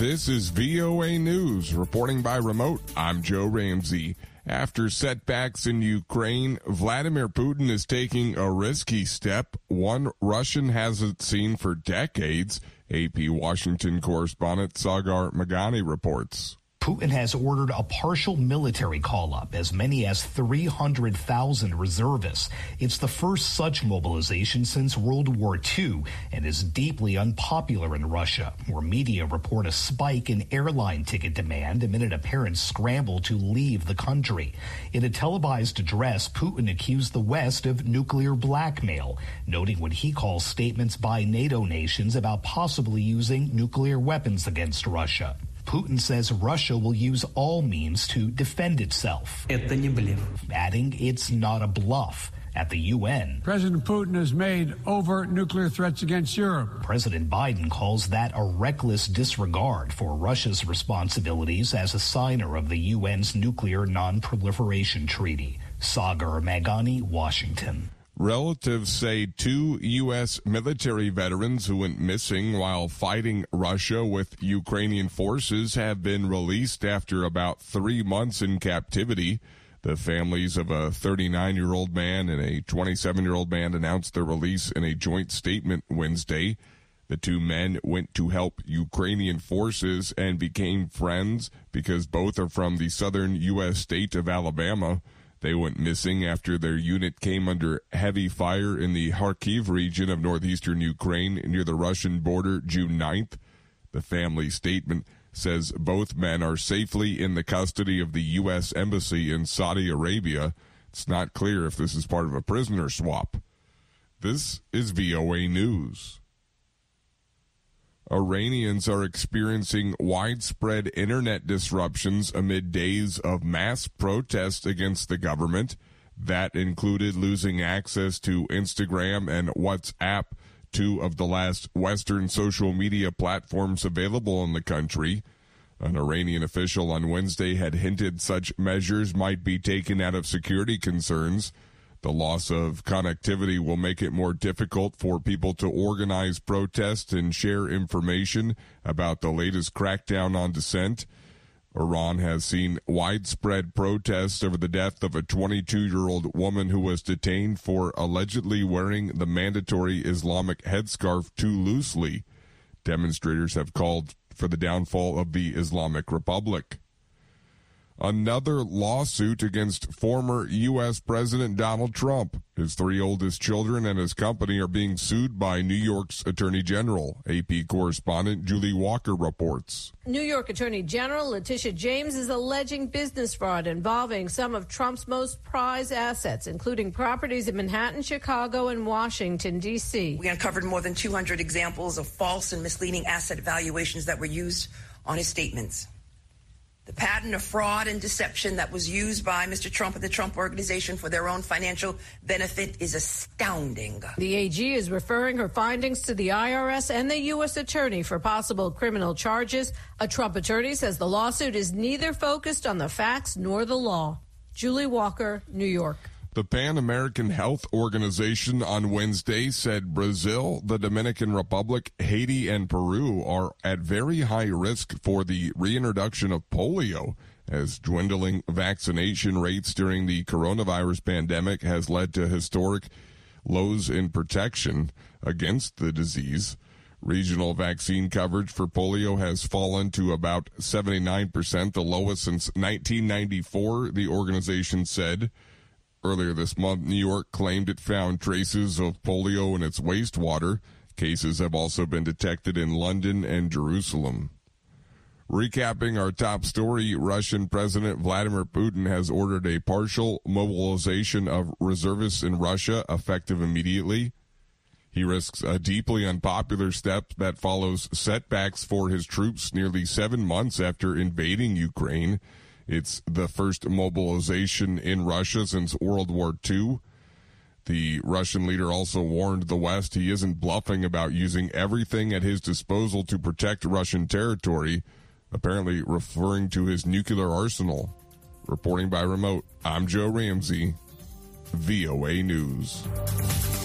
This is VOA News. Reporting by remote, I'm Joe Ramsey. After setbacks in Ukraine, Vladimir Putin is taking a risky step, one Russian hasn't seen for decades. AP Washington correspondent Sagar Meghani reports. Putin has ordered a partial military call-up, as many as 300,000 reservists. It's the first such mobilization since World War II and is deeply unpopular in Russia, where media report a spike in airline ticket demand amid an apparent scramble to leave the country. In a televised address, Putin accused the West of nuclear blackmail, noting what he calls statements by NATO nations about possibly using nuclear weapons against Russia. Putin says Russia will use all means to defend itself, adding it's not a bluff. At the UN, President Putin has made overt nuclear threats against Europe. President Biden calls that a reckless disregard for Russia's responsibilities as a signer of the UN's Nuclear Non-Proliferation Treaty. Sagar Meghani, Washington. Relatives say 2 U.S. military veterans who went missing while fighting Russia with Ukrainian forces have been released after about 3 months in captivity. The families of a 39-year-old man and a 27-year-old man announced their release in a joint statement Wednesday. The 2 men went to help Ukrainian forces and became friends because both are from the southern U.S. state of Alabama. They went missing after their unit came under heavy fire in the Kharkiv region of northeastern Ukraine near the Russian border June 9th. The family statement says both men are safely in the custody of the U.S. Embassy in Saudi Arabia. It's not clear if this is part of a prisoner swap. This is VOA News. Iranians are experiencing widespread internet disruptions amid days of mass protests against the government. That included losing access to Instagram and WhatsApp, 2 of the last Western social media platforms available in the country. An Iranian official on Wednesday had hinted such measures might be taken out of security concerns. The loss of connectivity will make it more difficult for people to organize protests and share information about the latest crackdown on dissent. Iran has seen widespread protests over the death of a 22-year-old woman who was detained for allegedly wearing the mandatory Islamic headscarf too loosely. Demonstrators have called for the downfall of the Islamic Republic. Another lawsuit against former U.S. President Donald Trump. His 3 oldest children and his company are being sued by New York's Attorney General. AP correspondent Julie Walker reports. New York Attorney General Letitia James is alleging business fraud involving some of Trump's most prized assets, including properties in Manhattan, Chicago, and Washington, D.C. We uncovered more than 200 examples of false and misleading asset valuations that were used on his statements. The pattern of fraud and deception that was used by Mr. Trump and the Trump Organization for their own financial benefit is astounding. The AG is referring her findings to the IRS and the U.S. Attorney for possible criminal charges. A Trump attorney says the lawsuit is neither focused on the facts nor the law. Julie Walker, New York. The Pan American Health Organization on Wednesday said Brazil, the Dominican Republic, Haiti, and Peru are at very high risk for the reintroduction of polio, as dwindling vaccination rates during the coronavirus pandemic has led to historic lows in protection against the disease. Regional vaccine coverage for polio has fallen to about 79%, the lowest since 1994, the organization said. Earlier this month, New York claimed it found traces of polio in its wastewater. Cases have also been detected in London and Jerusalem. Recapping our top story, Russian President Vladimir Putin has ordered a partial mobilization of reservists in Russia, effective immediately. He risks a deeply unpopular step that follows setbacks for his troops nearly 7 months after invading Ukraine. It's the first mobilization in Russia since World War II. The Russian leader also warned the West he isn't bluffing about using everything at his disposal to protect Russian territory, apparently referring to his nuclear arsenal. Reporting by remote, I'm Joe Ramsey, VOA News.